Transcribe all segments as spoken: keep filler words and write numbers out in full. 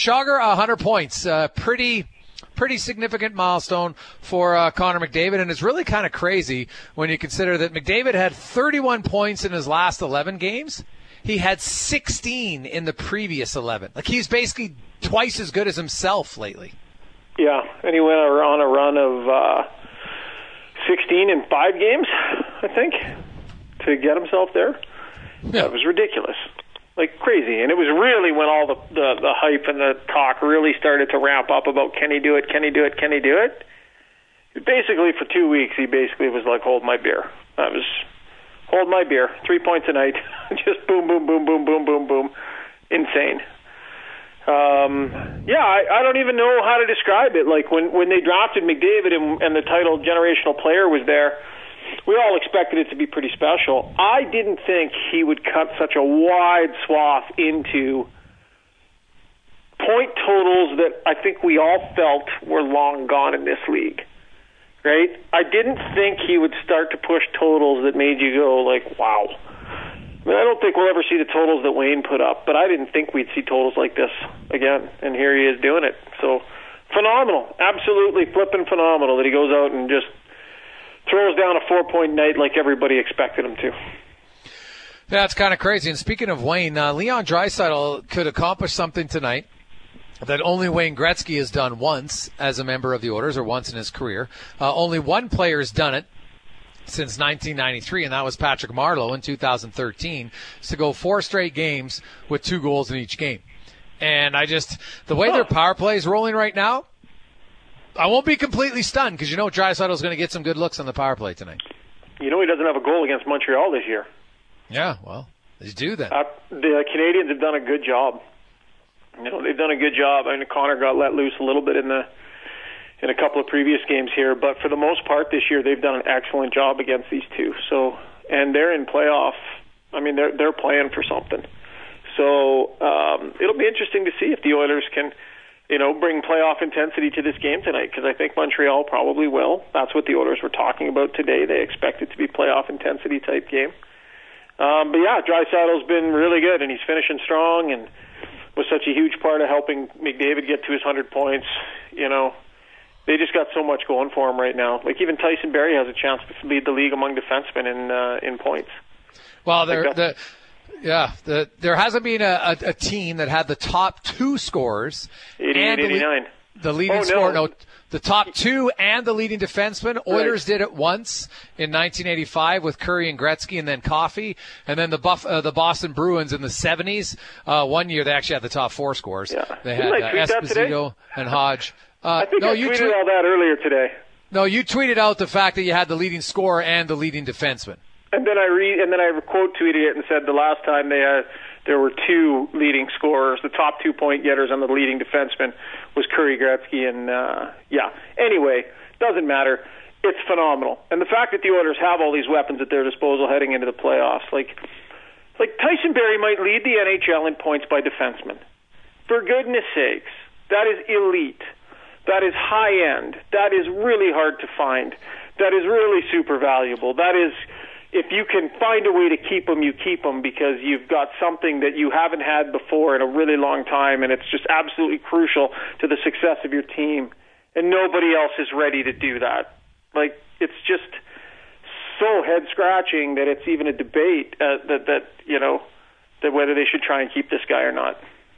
Chager, one hundred points. Uh, pretty pretty significant milestone for uh, Connor McDavid, and it's really kind of crazy when you consider that McDavid had thirty-one points in his last eleven games. He had sixteen in the previous eleven. Like, he's basically twice as good as himself lately. Yeah, and he went on a run of uh, sixteen in five games, I think, to get himself there. Yeah. That was ridiculous. Like, crazy. And it was really when all the, the, the hype and the talk really started to ramp up about can he do it, can he do it, can he do it? Basically, for two weeks, he basically was like, hold my beer. That was, hold my beer. Three points a night. Just boom, boom, boom, boom, boom, boom, boom. Insane. Um, yeah, I, I don't even know how to describe it. Like, when, when they drafted McDavid and, and the title generational player was there, we all expected it to be pretty special. I didn't think he would cut such a wide swath into point totals that I think we all felt were long gone in this league, right? I didn't think he would start to push totals that made you go like, wow. I mean, I don't think we'll ever see the totals that Wayne put up, but I didn't think we'd see totals like this again, and here he is doing it. So, phenomenal. Absolutely flipping phenomenal that he goes out and just throws down a four-point night like everybody expected him to. Yeah, it's kind of crazy. And speaking of Wayne, uh, Leon Draisaitl could accomplish something tonight that only Wayne Gretzky has done once as a member of the Oilers, or once in his career. Uh, only one player has done it since nineteen ninety-three, and that was Patrick Marleau in two thousand thirteen, to go four straight games with two goals in each game. And I just, the way oh. their power play is rolling right now, I won't be completely stunned because you know Draisaitl is going to get some good looks on the power play tonight. You know he doesn't have a goal against Montreal this year. Yeah, well, they do then. Uh, the Canadians have done a good job. You know, they've done a good job. I mean, Connor got let loose a little bit in the in a couple of previous games here, but for the most part this year they've done an excellent job against these two. So, and they're in playoff. I mean, they're they're playing for something. So um, it'll be interesting to see if the Oilers can, you know, bring playoff intensity to this game tonight, because I think Montreal probably will. That's what the Oilers were talking about today. They expect it to be playoff intensity type game. Um, but yeah, Draisaitl's been really good, and he's finishing strong, and was such a huge part of helping McDavid get to his one hundred points. You know, they just got so much going for him right now. Like, even Tyson Barrie has a chance to lead the league among defensemen in uh, in points. Well, they're, the yeah, the, there hasn't been a, a, a team that had the top two scorers eighty-eight, and the, eighty-nine. The leading oh, scorer, no. no, the top two and the leading defenseman. Oilers right. did it once in nineteen eighty-five with Curry and Gretzky, and then Coffey, and then the Buff, uh, the Boston Bruins in the seventies. Uh, one year they actually had the top four scorers. Yeah. They Didn't had I uh, tweet Esposito and Hodge. Uh, I think no, I you tweeted tweet- all that earlier today. No, you tweeted out the fact that you had the leading scorer and the leading defenseman. And then I read, and then I quote tweeted it and said the last time they had, there were two leading scorers, the top two point getters and the leading defenseman was Curry, Gretzky, and uh, yeah. Anyway, doesn't matter. It's phenomenal, and the fact that the Oilers have all these weapons at their disposal heading into the playoffs, like, like Tyson Barrie might lead the N H L in points by defenseman. For goodness sakes, that is elite. That is high end. That is really hard to find. That is really super valuable. That is, if you can find a way to keep them, you keep them, because you've got something that you haven't had before in a really long time, and it's just absolutely crucial to the success of your team. And nobody else is ready to do that. Like, it's just so head-scratching that it's even a debate uh, that, that, you know, that whether they should try and keep this guy or not.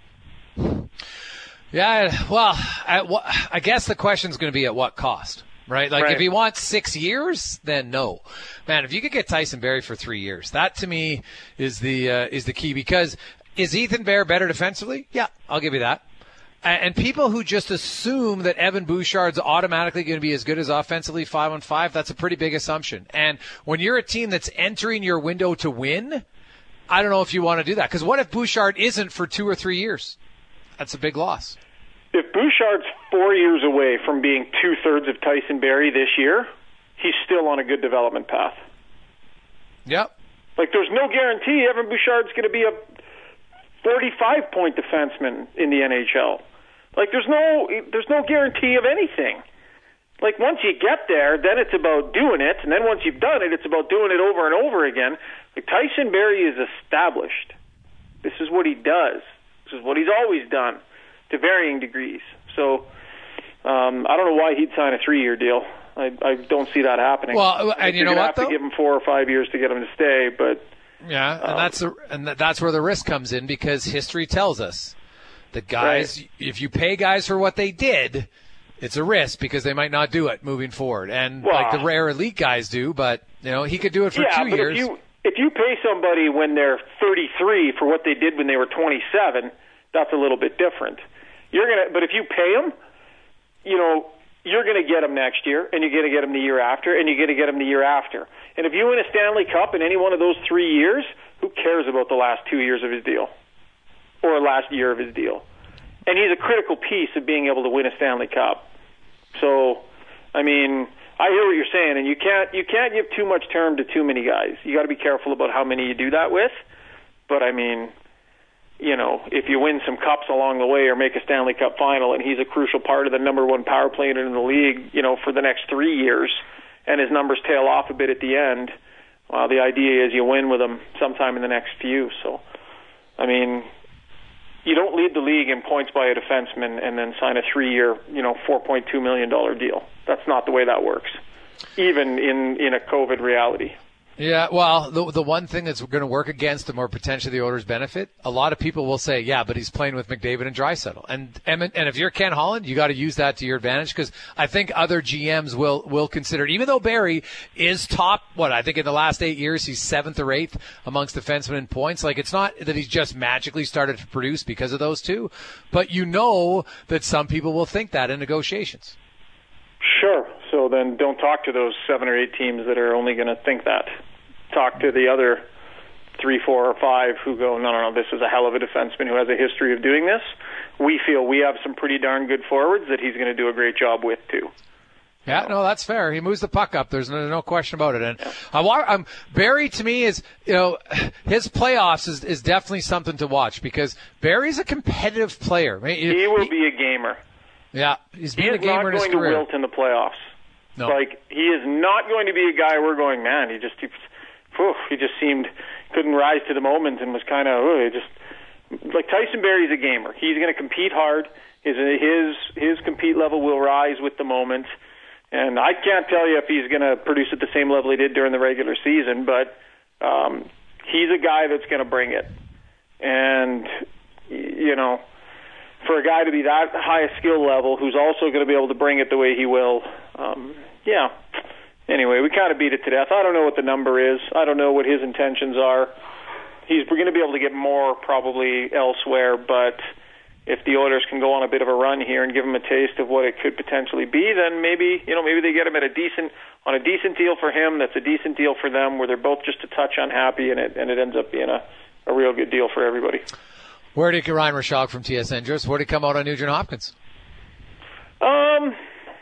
Yeah, well, I, I guess the question's going to be at what cost, right? Like, right. if he wants six years, then no. Man, if you could get Tyson Barrie for three years, that to me is the uh, is the key. Because is Ethan Bear better defensively? Yeah, I'll give you that. And people who just assume that Evan Bouchard's automatically going to be as good as offensively five on five, that's a pretty big assumption. And when you're a team that's entering your window to win, I don't know if you want to do that. Because what if Bouchard isn't for two or three years? That's a big loss. If Bouchard's four years away from being two-thirds of Tyson Barrie this year, he's still on a good development path. Yep. Like, there's no guarantee Evan Bouchard's going to be a forty-five point defenseman in the N H L. Like, there's no there's no guarantee of anything. Like, once you get there, then it's about doing it, and then once you've done it, it's about doing it over and over again. Like, Tyson Barrie is established. This is what he does. This is what he's always done. to varying degrees. So um, I don't know why he'd sign a three-year deal. I, I don't see that happening. Well, and you know what, have though? to give him four or five years to get him to stay, but yeah, and um, that's the, and that's where the risk comes in, because history tells us that guys, right. if you pay guys for what they did, it's a risk because they might not do it moving forward. And well, like the rare elite guys do, but you know he could do it for yeah, two but years. If you, if you pay somebody when they're thirty-three for what they did when they were twenty-seven, that's a little bit different. You're gonna, but if you pay them, you know. You're going to get him next year, and you're going to get him the year after, and you're going to get him the year after. And if you win a Stanley Cup in any one of those three years, who cares about the last two years of his deal or last year of his deal? And he's a critical piece of being able to win a Stanley Cup. So, I mean, I hear what you're saying, and you can't you can't give too much term to too many guys. You got to be careful about how many you do that with. But I mean, you know, if you win some cups along the way or make a Stanley Cup final and he's a crucial part of the number one power play in the league, you know, for the next three years and his numbers tail off a bit at the end, well, the idea is you win with him sometime in the next few. So, I mean, you don't lead the league in points by a defenseman and then sign a three-year, you know, four point two million dollars deal. That's not the way that works, even in, in a COVID reality. Yeah, well, the the one thing that's going to work against him or potentially the Oilers' benefit, a lot of people will say, yeah, but he's playing with McDavid and Draisaitl. And, and and if you're Ken Holland, you got to use that to your advantage, because I think other G Ms will, will consider it. Even though Barry is top, what, I think in the last eight years he's seventh or eighth amongst defensemen in points. Like, it's not that he's just magically started to produce because of those two, but you know that some people will think that in negotiations. Sure. So then don't talk to those seven or eight teams that are only going to think that. Talk to the other three, four, or five who go, no, no, no, this is a hell of a defenseman who has a history of doing this. We feel we have some pretty darn good forwards that he's going to do a great job with, too. Yeah, no, that's fair. He moves the puck up. There's no, no question about it. And yeah. I want, um, Barry, to me, is, you know, his playoffs is, is definitely something to watch, because Barry's a competitive player. I mean, he, he will be a gamer. Yeah, he's been he a gamer in his career. He is not going to wilt in the playoffs. No. Like, he is not going to be a guy we're going, man, he just, he, whew, he just seemed, couldn't rise to the moment and was kind of, oh, just, like Tyson Barrie's a gamer. He's going to compete hard. His, his, his compete level will rise with the moment. And I can't tell you if he's going to produce at the same level he did during the regular season, but um, he's a guy that's going to bring it. And, you know, for a guy to be that high a skill level who's also going to be able to bring it the way he will, um, yeah. Anyway, we kind of beat it to death. I don't know what the number is. I don't know what his intentions are. He's going to be able to get more probably elsewhere, but if the Oilers can go on a bit of a run here and give him a taste of what it could potentially be, then maybe, you know, maybe they get him at a decent, on a decent deal for him. That's a decent deal for them, where they're both just a touch unhappy, and it and it ends up being a, a real good deal for everybody. Where did Ryan Rishaug from T S N, Joseph? Where did he come out on Nugent Hopkins? Um,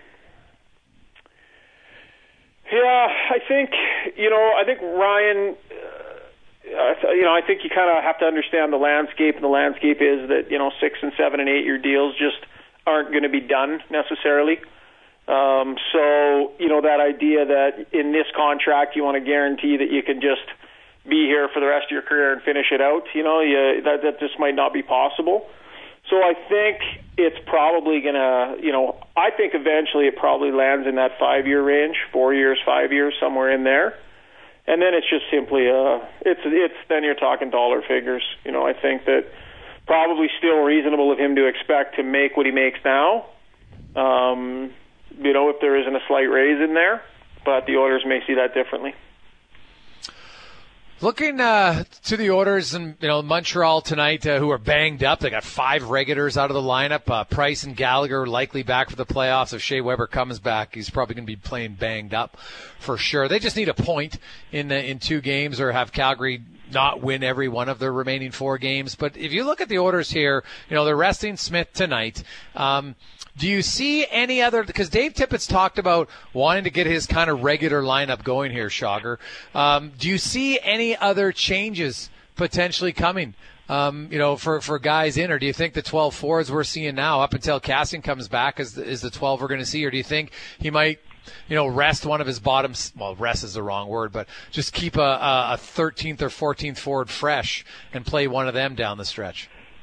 yeah, I think, you know, I think Ryan. Uh, you know, I think you kind of have to understand the landscape, and the landscape is that, you know, six and seven and eight year deals just aren't going to be done necessarily. Um, so, you know, that idea that in this contract you want to guarantee that you can just be here for the rest of your career and finish it out, you know, you, that, that just might not be possible. So I think it's probably going to, you know, I think eventually it probably lands in that five year range, four years, five years, somewhere in there. And then it's just simply, uh, it's it's. Then you're talking dollar figures. You know, I think that probably still reasonable of him to expect to make what he makes now. Um, you know, if there isn't a slight raise in there, but the Oilers may see that differently. Looking uh, to the Oilers and, you know, Montreal tonight, uh, who are banged up. They got five regulars out of the lineup. Uh, Price and Gallagher likely back for the playoffs. If Shea Weber comes back, he's probably going to be playing banged up for sure. They just need a point in uh, in two games, or have Calgary not win every one of their remaining four games. But if you look at the Oilers here, you know, they're resting Smith tonight. Um, Do you see any other – because Dave Tippett's talked about wanting to get his kind of regular lineup going here, Schauger. Um, do you see any other changes potentially coming, um, you know, for, for guys in? Or do you think the twelve forwards we're seeing now up until Kassian comes back is, is the twelve we're going to see? Or do you think he might, you know, rest one of his bottoms – well, rest is the wrong word, but just keep a, a thirteenth or fourteenth forward fresh and play one of them down the stretch?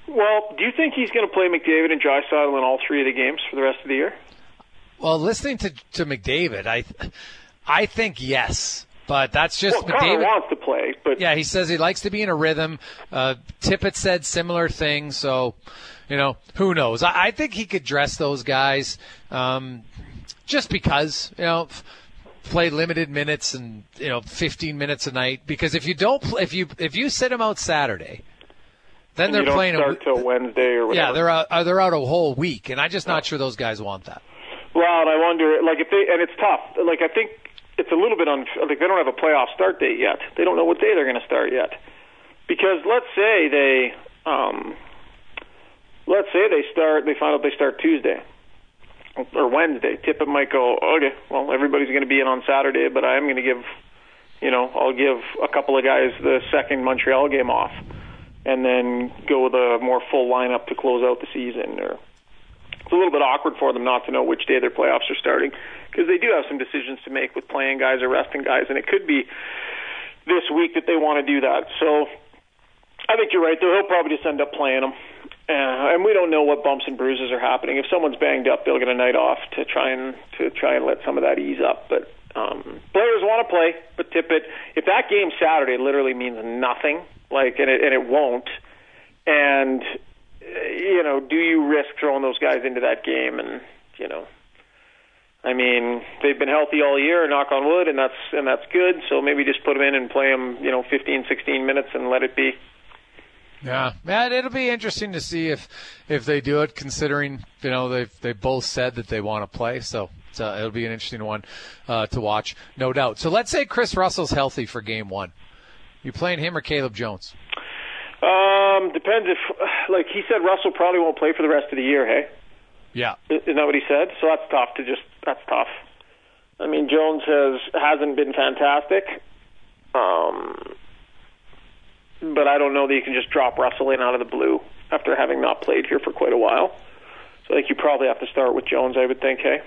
Well, do you think he's going to play McDavid and Draisaitl in all three of the games for the rest of the year? Well, listening to to McDavid, I I think yes. But that's just well, Connor McDavid wants to play, but yeah, he says he likes to be in a rhythm. Uh, Tippett said similar things, so you know who knows. I, I think he could dress those guys um, just because you know f- play limited minutes and you know fifteen minutes a night. Because if you don't, pl- if you if you sit him out Saturday, then and they're you don't playing start a, till Wednesday or whatever. Yeah, they're out, uh, they're out a whole week, and I'm just not sure those guys want that. Well, and I wonder, like if they and it's tough. Like I think. It's a little bit un like they don't have a playoff start date yet. They don't know what day they're going to start yet. Because let's say they, um, let's say they start, they find out they start Tuesday or Wednesday. Tippett might go, okay, well everybody's going to be in on Saturday, but I am going to give, you know, I'll give a couple of guys the second Montreal game off, and then go with a more full lineup to close out the season. Or it's a little bit awkward for them not to know which day their playoffs are starting, because they do have some decisions to make with playing guys or resting guys, and it could be this week that they want to do that. So I think you're right, though. He'll probably just end up playing them. Uh, and we don't know what bumps and bruises are happening. If someone's banged up, they'll get a night off to try and to try and let some of that ease up. But um, players want to play, but Tippett, if that game Saturday literally means nothing, like, and it, and it won't, and you know, do you risk throwing those guys into that game? And you know, I mean, they've been healthy all year, knock on wood, and that's and that's good. So maybe just put them in and play them, you know, fifteen, sixteen minutes and let it be. Yeah, man, it'll be interesting to see if if they do it, considering you know they they both said that they want to play. So it's, uh, it'll be an interesting one uh, to watch, no doubt. So let's say Chris Russell's healthy for Game One. You playing him or Caleb Jones? Um, depends if, like he said, Russell probably won't play for the rest of the year, hey? Yeah. Isn't that what he said? So that's tough to just, that's tough. I mean, Jones has, hasn't been fantastic. Um, but I don't know that you can just drop Russell in out of the blue after having not played here for quite a while. So I think you probably have to start with Jones, I would think, hey?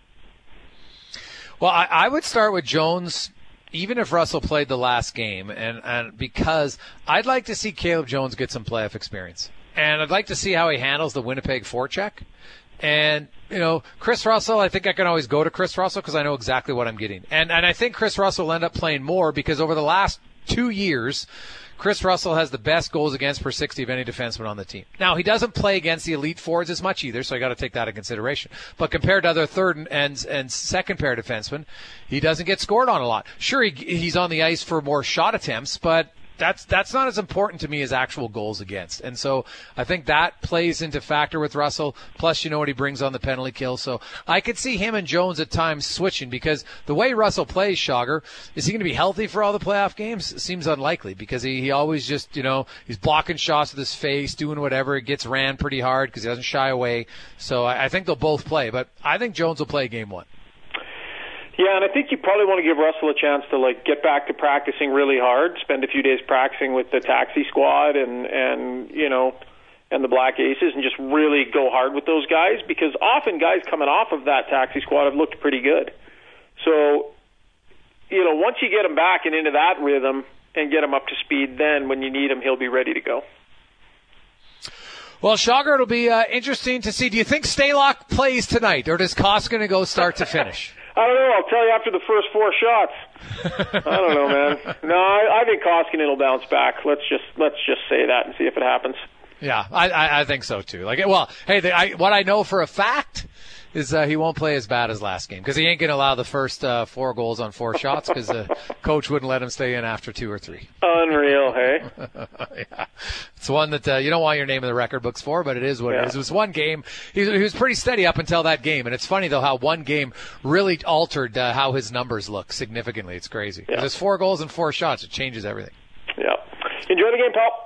Well, I, I would start with Jones even if Russell played the last game, and, and because I'd like to see Caleb Jones get some playoff experience. And I'd like to see how he handles the Winnipeg forecheck. And, you know, Chris Russell, I think I can always go to Chris Russell because I know exactly what I'm getting. And and I think Chris Russell will end up playing more because over the last two years, Chris Russell has the best goals against per sixty of any defenseman on the team. Now, he doesn't play against the elite forwards as much either, so I got to take that into consideration. But compared to other third and, and, and second pair defensemen, he doesn't get scored on a lot. Sure, he, he's on the ice for more shot attempts, but That's that's not as important to me as actual goals against. And so I think that plays into factor with Russell. Plus, you know what he brings on the penalty kill. So I could see him and Jones at times switching because the way Russell plays, Schauger, is he going to be healthy for all the playoff games? It seems unlikely because he, he always just, you know, he's blocking shots with his face, doing whatever. He gets ran pretty hard because he doesn't shy away. So I, I think they'll both play. But I think Jones will play game one. Yeah, and I think you probably want to give Russell a chance to like get back to practicing really hard, spend a few days practicing with the taxi squad and and you know and the Black Aces, and just really go hard with those guys because often guys coming off of that taxi squad have looked pretty good. So, you know, once you get him back and into that rhythm and get him up to speed, then when you need him, he'll be ready to go. Well, Schauger, it'll be uh, interesting to see. Do you think Stalock plays tonight, or does Koskinen go start to finish? I don't know. I'll tell you after the first four shots. I don't know, man. No, I, I think Koskinen will bounce back. Let's just let's just say that and see if it happens. Yeah, I, I, I think so too. Like, well, hey, the, I, what I know for a fact is uh, he won't play as bad as last game because he ain't going to allow the first uh, four goals on four shots because the coach wouldn't let him stay in after two or three. Unreal, hey? Yeah. It's one that uh, you don't want your name in the record books for, but it is what yeah. it is. It was one game. He, he was pretty steady up until that game, and it's funny, though, how one game really altered uh, how his numbers look significally. It's crazy. Yeah. There's four goals and four shots. It changes everything. Yeah. Enjoy the game, pal.